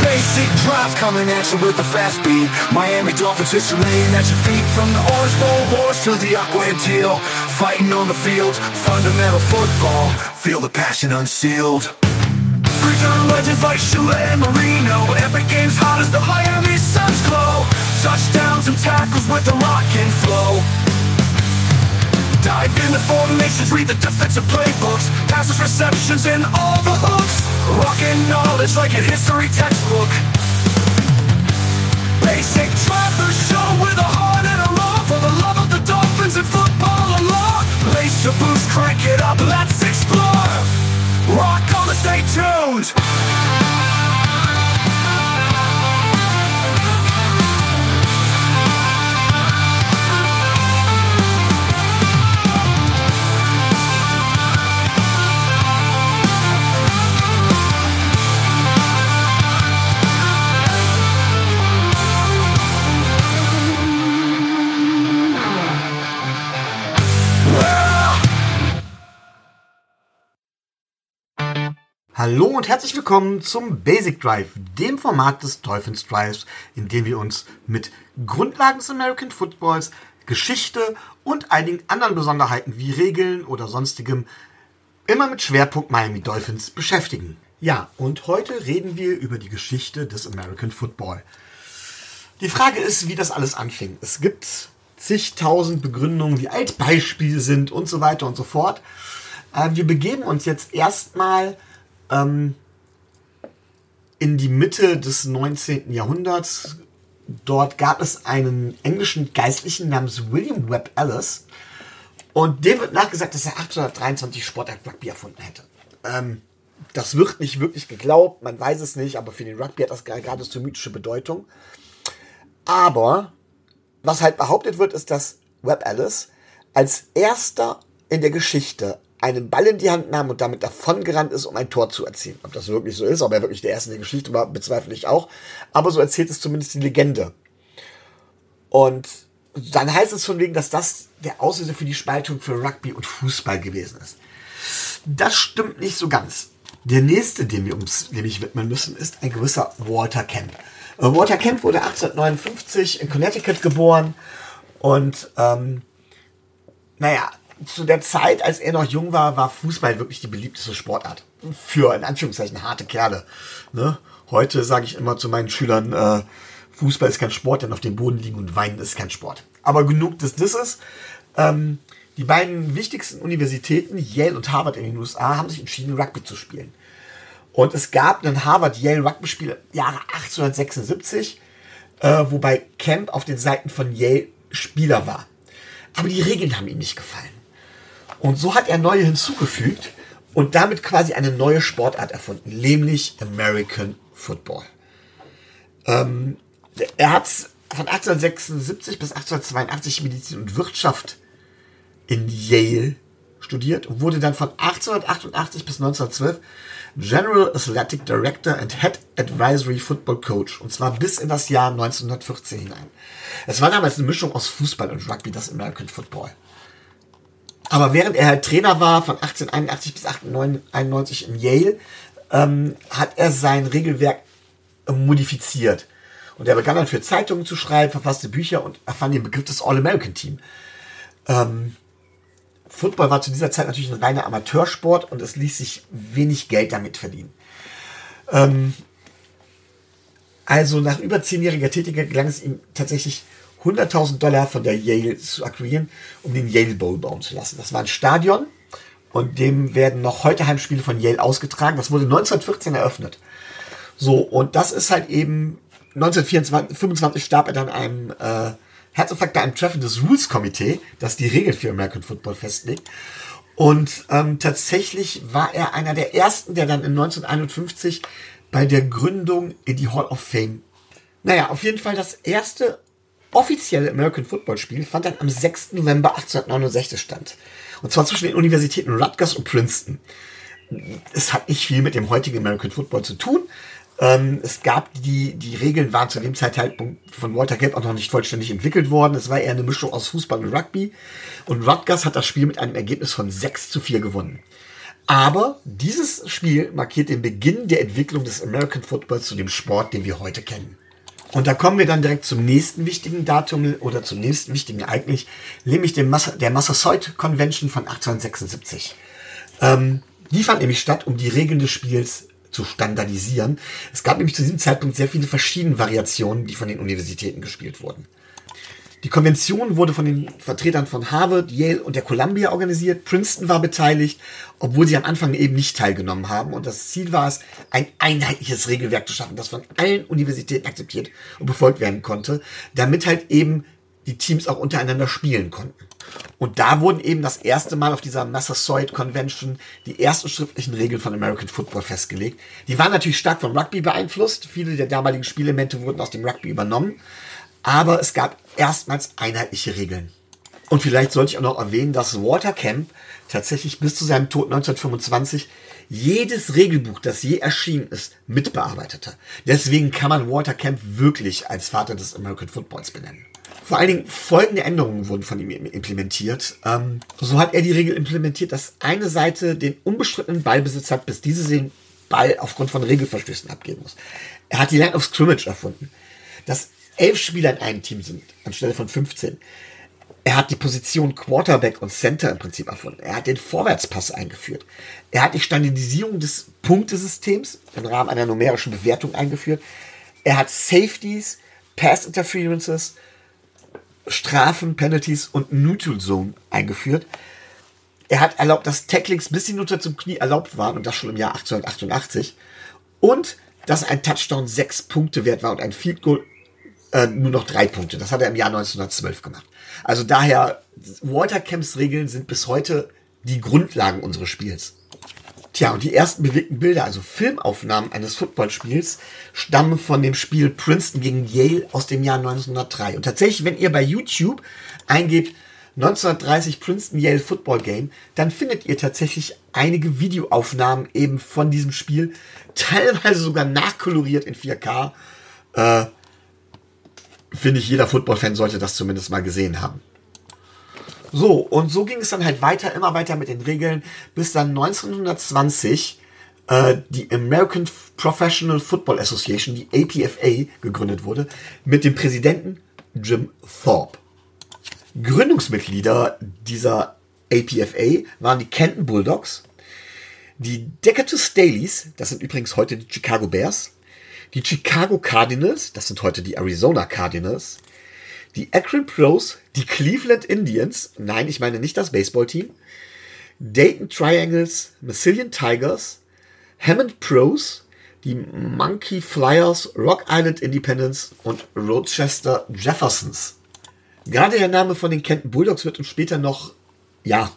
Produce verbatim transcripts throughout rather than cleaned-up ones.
Basic drive coming at you with a fast beat. Miami Dolphins history laying at your feet. From the Orange Bowl wars to the aqua and teal. Fighting on the field, fundamental football. Feel the passion unsealed. Return legends like Shula and Marino. Epic games hot as the Miami Suns glow. Touchdowns and tackles with the rock and flow. Dive in the formations, read the defensive playbooks. Passes, receptions, and all the hooks. Rockin' knowledge like a history textbook. Basic drive the show with a heart and a love for the love of the Dolphins and football alone. Lace your boots, crank it up, let's explore. Rock on and stay tuned. Hallo und herzlich willkommen zum Basic Drive, dem Format des Dolphins Drives, in dem wir uns mit Grundlagen des American Footballs, Geschichte und einigen anderen Besonderheiten wie Regeln oder sonstigem immer mit Schwerpunkt Miami Dolphins beschäftigen. Ja, und heute reden wir über die Geschichte des American Football. Die Frage ist, wie das alles anfing. Es gibt zigtausend Begründungen, wie alt Beispiele sind und so weiter und so fort. Äh, wir begeben uns jetzt erstmal in die Mitte des neunzehnten Jahrhunderts. Dort gab es einen englischen Geistlichen namens William Webb Ellis und dem wird nachgesagt, dass er achtzehnhundertdreiundzwanzig Sportart Rugby erfunden hätte. Ähm, das wird nicht wirklich geglaubt, man weiß es nicht, aber für den Rugby hat das gerade so mythische Bedeutung. Aber was halt behauptet wird, ist, dass Webb Ellis als erster in der Geschichte einen Ball in die Hand nahm und damit davongerannt ist, um ein Tor zu erzielen. Ob das wirklich so ist, ob er wirklich der Erste in der Geschichte war, bezweifle ich auch. Aber so erzählt es zumindest die Legende. Und dann heißt es von wegen, dass das der Auslöser für die Spaltung für Rugby und Fußball gewesen ist. Das stimmt nicht so ganz. Der nächste, den wir uns nämlich widmen müssen, ist ein gewisser Walter Camp. Walter Camp wurde achtzehnhundertneunundfünfzig in Connecticut geboren und ähm, naja, zu der Zeit, als er noch jung war, war Fußball wirklich die beliebteste Sportart. Für, in Anführungszeichen, harte Kerle. Ne? Heute sage ich immer zu meinen Schülern, äh, Fußball ist kein Sport, denn auf dem Boden liegen und weinen ist kein Sport. Aber genug des Disses. Ähm, die beiden wichtigsten Universitäten, Yale und Harvard in den U S A, haben sich entschieden, Rugby zu spielen. Und es gab ein Harvard-Yale-Rugby-Spiel im Jahre achtzehnhundertsechsundsiebzig, äh, wobei Camp auf den Seiten von Yale Spieler war. Aber die Regeln haben ihm nicht gefallen. Und so hat er neue hinzugefügt und damit quasi eine neue Sportart erfunden, nämlich American Football. Ähm, er hat von achtzehnhundertsechsundsiebzig bis achtzehnhundertzweiundachtzig Medizin und Wirtschaft in Yale studiert und wurde dann von achtzehnhundertachtundachtzig bis neunzehnhundertzwölf General Athletic Director and Head Advisory Football Coach, und zwar bis in das Jahr neunzehnhundertvierzehn hinein. Es war damals eine Mischung aus Fußball und Rugby, das American Football. Aber während er halt Trainer war, von achtzehnhunderteinundachtzig bis achtzehnhunderteinundneunzig in Yale, ähm, hat er sein Regelwerk äh, modifiziert. Und er begann dann für Zeitungen zu schreiben, verfasste Bücher und erfand den Begriff des All-American-Team. Ähm, Football war zu dieser Zeit natürlich ein reiner Amateursport und es ließ sich wenig Geld damit verdienen. Ähm, also nach über zehnjähriger Tätigkeit gelang es ihm tatsächlich hunderttausend Dollar von der Yale zu akquirieren, um den Yale Bowl bauen zu lassen. Das war ein Stadion und dem werden noch heute Heimspiele von Yale ausgetragen. Das wurde neunzehnhundertvierzehn eröffnet. So, und das ist halt eben, neunzehnhundertfünfundzwanzig starb er dann einem äh, Herzinfarkt bei einem Treffen des Rules Committee, das die Regeln für American Football festlegt. Und ähm, tatsächlich war er einer der ersten, der dann in neunzehnhunderteinundfünfzig bei der Gründung in die Hall of Fame. Naja, auf jeden Fall das erste offizielle American Football Spiel fand dann am sechsten November achtzehnhundertneunundsechzig statt. Und zwar zwischen den Universitäten Rutgers und Princeton. Es hat nicht viel mit dem heutigen American Football zu tun. Ähm, es gab die, die Regeln waren zu dem Zeitpunkt von Walter Camp auch noch nicht vollständig entwickelt worden. Es war eher eine Mischung aus Fußball und Rugby. Und Rutgers hat das Spiel mit einem Ergebnis von sechs zu vier gewonnen. Aber dieses Spiel markiert den Beginn der Entwicklung des American Footballs zu dem Sport, den wir heute kennen. Und da kommen wir dann direkt zum nächsten wichtigen Datum oder zum nächsten wichtigen Ereignis, nämlich dem Massa, der Massasoit Convention von achtzehnhundertsechsundsiebzig. Ähm, die fand nämlich statt, um die Regeln des Spiels zu standardisieren. Es gab nämlich zu diesem Zeitpunkt sehr viele verschiedene Variationen, die von den Universitäten gespielt wurden. Die Konvention wurde von den Vertretern von Harvard, Yale und der Columbia organisiert. Princeton war beteiligt, obwohl sie am Anfang eben nicht teilgenommen haben. Und das Ziel war es, ein einheitliches Regelwerk zu schaffen, das von allen Universitäten akzeptiert und befolgt werden konnte, damit halt eben die Teams auch untereinander spielen konnten. Und da wurden eben das erste Mal auf dieser Massasoit Convention die ersten schriftlichen Regeln von American Football festgelegt. Die waren natürlich stark vom Rugby beeinflusst. Viele der damaligen Spielelemente wurden aus dem Rugby übernommen. Aber es gab erstmals einheitliche Regeln. Und vielleicht sollte ich auch noch erwähnen, dass Walter Camp tatsächlich bis zu seinem Tod neunzehnhundertfünfundzwanzig jedes Regelbuch, das je erschienen ist, mitbearbeitete. Deswegen kann man Walter Camp wirklich als Vater des American Footballs benennen. Vor allen Dingen folgende Änderungen wurden von ihm implementiert. Ähm, so hat er die Regel implementiert, dass eine Seite den unbestrittenen Ballbesitz hat, bis diese den Ball aufgrund von Regelverstößen abgeben muss. Er hat die Line of Scrimmage erfunden, dass elf Spieler in einem Team sind, anstelle von fünfzehn. Er hat die Position Quarterback und Center im Prinzip erfunden. Er hat den Vorwärtspass eingeführt. Er hat die Standardisierung des Punktesystems im Rahmen einer numerischen Bewertung eingeführt. Er hat Safeties, Pass Interferences, Strafen, Penalties und Neutral Zone eingeführt. Er hat erlaubt, dass Tacklings bis hinunter zum Knie erlaubt waren, und das schon im Jahr achtzehnhundertachtundachtzig. Und dass ein Touchdown sechs Punkte wert war und ein Field Goal äh, nur noch drei Punkte. Das hat er im Jahr neunzehnhundertzwölf gemacht. Also daher, Walter Camps Regeln sind bis heute die Grundlagen unseres Spiels. Tja, und die ersten bewegten Bilder, also Filmaufnahmen eines Footballspiels, stammen von dem Spiel Princeton gegen Yale aus dem Jahr neunzehnhundertdrei. Und tatsächlich, wenn ihr bei YouTube eingebt neunzehnhundertdreißig Princeton Yale Football Game, dann findet ihr tatsächlich einige Videoaufnahmen eben von diesem Spiel, teilweise sogar nachkoloriert in vier K. Äh, finde ich, jeder Football-Fan sollte das zumindest mal gesehen haben. So, und so ging es dann halt weiter, immer weiter mit den Regeln, bis dann neunzehnhundertzwanzig äh, die American Professional Football Association, die A P F A, gegründet wurde, mit dem Präsidenten Jim Thorpe. Gründungsmitglieder dieser A P F A waren die Canton Bulldogs, die Decatur Staleys, das sind übrigens heute die Chicago Bears, die Chicago Cardinals, das sind heute die Arizona Cardinals, die Akron Pros, die Cleveland Indians, nein, ich meine nicht das Baseballteam, Dayton Triangles, Massillon Tigers, Hammond Pros, die Monkey Flyers, Rock Island Independents und Rochester Jeffersons. Gerade der Name von den Canton Bulldogs wird uns später noch, ja,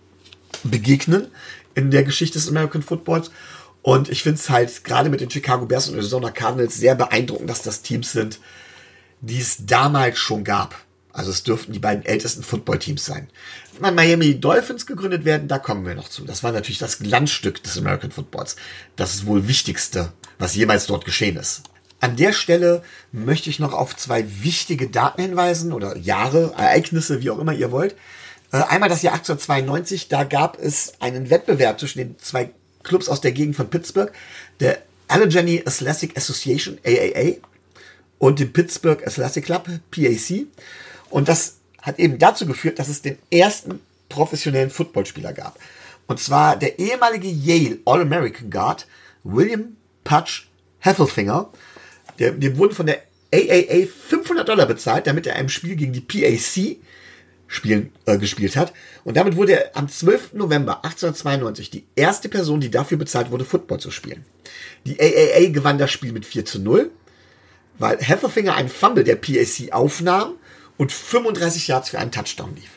begegnen in der Geschichte des American Footballs. Und ich finde es halt gerade mit den Chicago Bears und Arizona Cardinals sehr beeindruckend, dass das Teams sind, die es damals schon gab. Also es dürften die beiden ältesten Footballteams sein. Wenn Miami Dolphins gegründet werden, da kommen wir noch zu. Das war natürlich das Glanzstück des American Footballs. Das ist wohl Wichtigste, was jemals dort geschehen ist. An der Stelle möchte ich noch auf zwei wichtige Daten hinweisen oder Jahre, Ereignisse, wie auch immer ihr wollt. Einmal das Jahr achtzehnhundertzweiundneunzig, da gab es einen Wettbewerb zwischen den zwei Clubs aus der Gegend von Pittsburgh, der Allegheny Athletic Association, A A A, und dem Pittsburgh Athletic Club, P A C. Und das hat eben dazu geführt, dass es den ersten professionellen Footballspieler gab. Und zwar der ehemalige Yale All-American Guard, William Pudge Heffelfinger. Der, dem wurden von der A A A fünfhundert Dollar bezahlt, damit er einem Spiel gegen die P A C spielen, äh, gespielt hat. Und damit wurde er am zwölften November achtzehnhundertzweiundneunzig die erste Person, die dafür bezahlt wurde, Football zu spielen. Die A A A gewann das Spiel mit vier zu null, weil Heffelfinger einen Fumble der P A C aufnahm und fünfunddreißig Yards für einen Touchdown lief.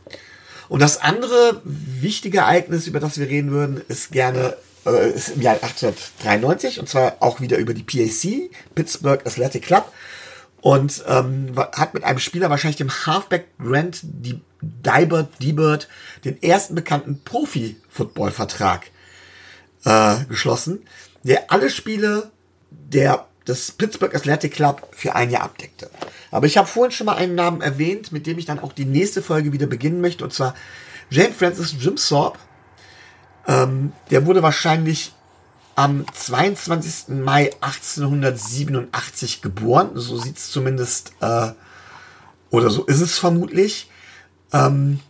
Und das andere wichtige Ereignis, über das wir reden würden, ist gerne äh, ist im Jahr achtzehnhundertdreiundneunzig, und zwar auch wieder über die P A C, Pittsburgh Athletic Club, und ähm, hat mit einem Spieler, wahrscheinlich dem Halfback Grant Dibert, Dibert, den ersten bekannten Profi-Football-Vertrag äh, geschlossen, der alle Spiele der des Pittsburgh Athletic Club für ein Jahr abdeckte. Aber ich habe vorhin schon mal einen Namen erwähnt, mit dem ich dann auch die nächste Folge wieder beginnen möchte, und zwar James Francis Jim Thorpe. Ähm, der wurde wahrscheinlich am zweiundzwanzigsten Mai achtzehnhundertsiebenundachtzig geboren. So sieht es zumindest, äh, oder so ist es vermutlich. Ähm,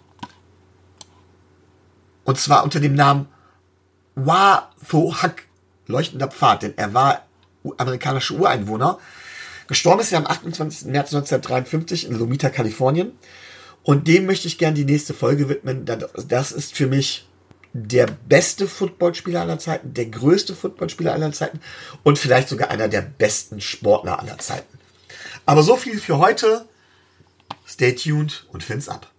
und zwar unter dem Namen Wa Tho Hak, leuchtender Pfad, denn er war amerikanischer Ureinwohner. Gestorben ist er am achtundzwanzigsten März neunzehnhundertdreiundfünfzig in Lomita, Kalifornien. Und dem möchte ich gerne die nächste Folge widmen. Das ist für mich der beste Footballspieler aller Zeiten, der größte Footballspieler aller Zeiten und vielleicht sogar einer der besten Sportler aller Zeiten. Aber so viel für heute. Stay tuned und Fins ab.